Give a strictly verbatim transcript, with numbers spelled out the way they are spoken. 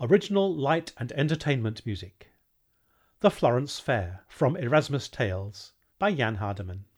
Original Light and Entertainment Music. The Florence Fair from Erasmus Tales by Jan Hardeman.